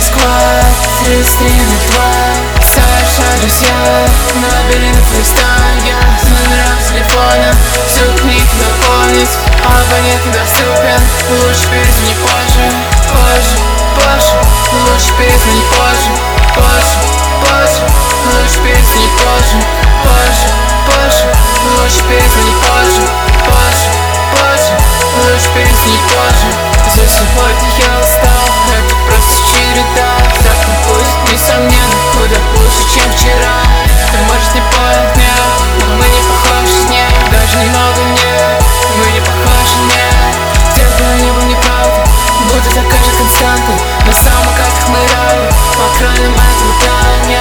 Москва, 3302. Саша, друзья, набери на фристайле номера телефона, всю книг напомнить. Абонент недоступен, лучше перезвони позже, позже, позже. Лучше перезвони позже, позже, позже. Лучше перезвони позже, позже, позже. Лучше перезвони позже, позже, позже. Лучше перезвони позже. За сегодня я устал, это просто череда. Завтра будет, несомненно, куда лучше, чем вчера. Ты можешь не понять меня, но мы не похожи с ней. Даже немного нет, мы не похожи, нет. Где бы ни был неправда, буду такая же константой. На самокатах мы рады, по крайним этому плане.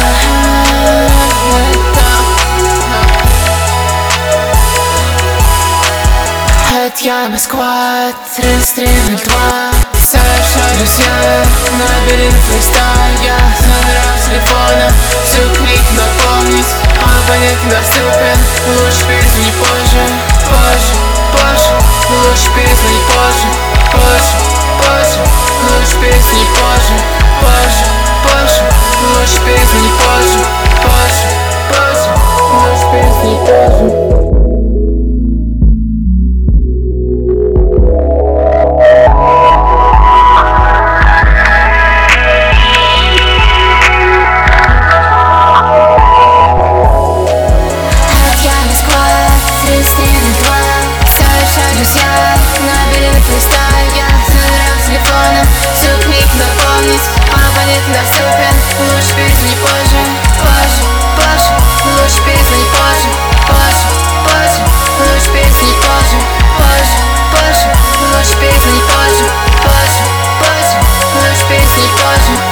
Это я, Москва, 3302. Саша, друзья, набери на фристайле номера телефона, всю книг напомнить. Абонент недоступен, лучше перезвони позже, позже, позже. Лучше перезвони позже, позже, позже. Лучше перезвони позже, позже, позже. Лучше перезвони позже, позже, позже. Лучше перезвони позже.